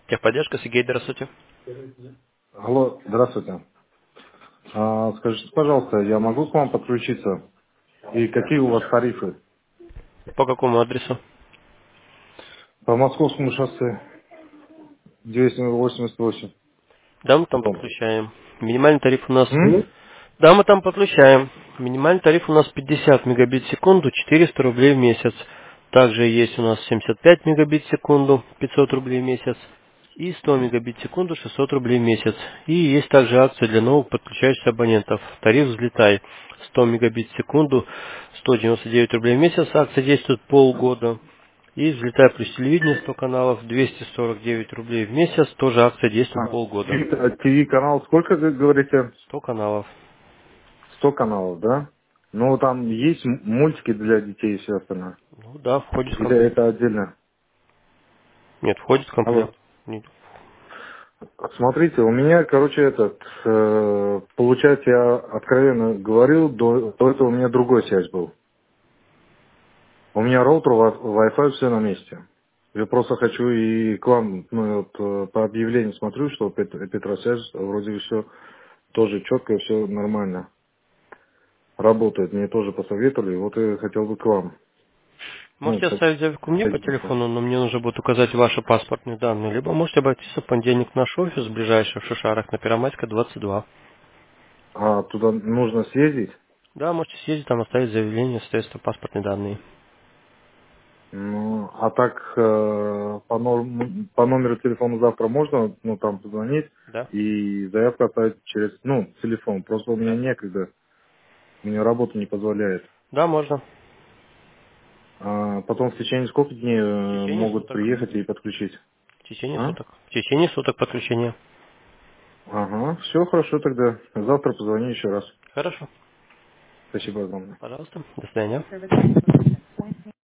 Техподдержка, Сергей, здравствуйте. Алло, здравствуйте. Скажите, пожалуйста, я могу к вам подключиться? И какие у вас тарифы? По какому адресу? По Московскому шоссе 288. Да, мы там Дом. подключаем. Минимальный тариф у нас... М? Да, мы там подключаем. Минимальный тариф у нас 50 мегабит в секунду, 400 рублей в месяц. Также есть у нас 75 мегабит в секунду, 500 рублей в месяц. И 100 мегабит в секунду, 600 рублей в месяц. И есть также акция для новых подключающихся абонентов. Тариф «Взлетай». 100 мегабит в секунду, 199 рублей в месяц. Акция действует полгода. И «Взлетай» плюс телевидение 100 каналов, 249 рублей в месяц. Тоже акция действует полгода. ТВ канал сколько, вы говорите? 100 каналов. 100 каналов, да? Ну, там есть мультики для детей и все остальное. Ну да, входит в Или комплект. это отдельно? Нет, входит в Алло. комплект. Нет. Смотрите, у меня, короче, получается, я откровенно говорил, до этого у меня другой связь был. У меня роутер, Wi-Fi, все на месте. Я просто хочу и к вам, по объявлению смотрю, что Петросвязь вроде все тоже четко, все нормально работает. Мне тоже посоветовали, вот я хотел бы к вам. Ну, Можете оставить заявку мне по соединиться. телефону, но мне нужно будет указать ваши паспортные данные. Либо можете обратиться в понедельник в наш офис, ближайший в Шишарах, на Первомайска, 22. А туда нужно съездить? Да, можете съездить, там оставить заявление, соответственно, паспортные данные. Ну, а так по номеру телефона завтра можно, там позвонить Да? и заявку оставить через, телефон. Просто у меня Да. некогда, мне работа не позволяет. Да, можно. А потом в течение сколько дней В течение могут суток. приехать и подключить? В течение А? суток. В течение суток подключения. Ага, все хорошо тогда. Завтра позвоню еще раз. Хорошо. Спасибо огромное. Пожалуйста. До свидания.